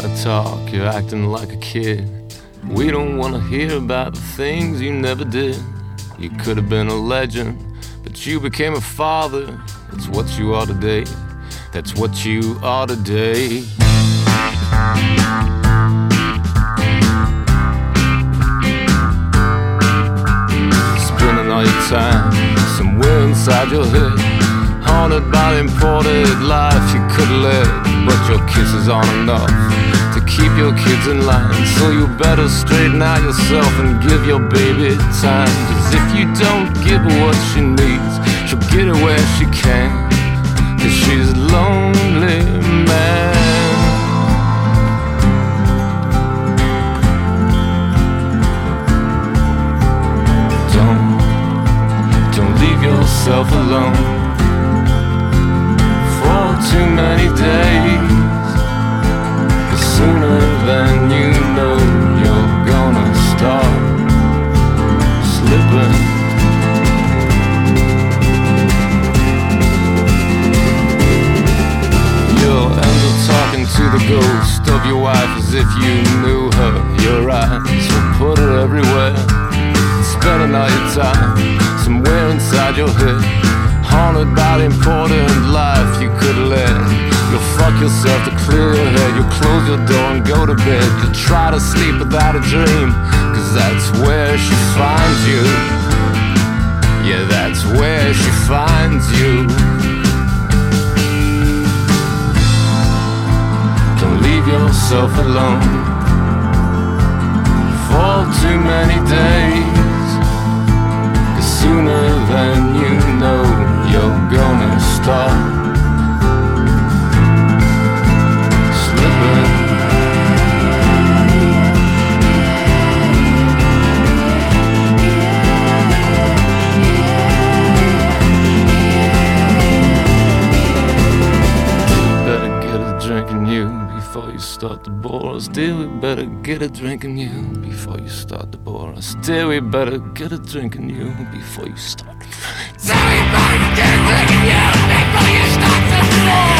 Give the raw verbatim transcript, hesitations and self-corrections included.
wanna talk, you're acting like a kid. We don't wanna hear about the things you never did. You could have been a legend, but you became a father. That's what you are today. That's what you are today. Spending all your time somewhere inside your head, haunted by the imported life you could live. But your kisses aren't enough to keep your kids in line, so you better straighten out yourself and give your baby time. Cause if you don't give her what she needs, she'll get it where she can. Cause she's a lonely man. Don't, don't leave yourself alone for too many days. Cause sooner than you know, you're gonna start slipping. You'll end up talking to the ghost of your wife as if you knew her. Your eyes will put her everywhere, spending all your time somewhere inside your head, haunted by the important life you could live. You'll fuck yourself to clear your head. You'll close your door and go to bed. You'll try to sleep without a dream, cause that's where she finds you. Yeah, that's where she finds you. Don't leave yourself alone for too many days. Cause sooner than you know, you're gonna start slipping. Better get a drink in you before you start to bore us. Dear, we better get a drink in you before you start to bore us. Dear, we better get a drink in you before you start to. Dear, we better get a drink in you before you start to bore us.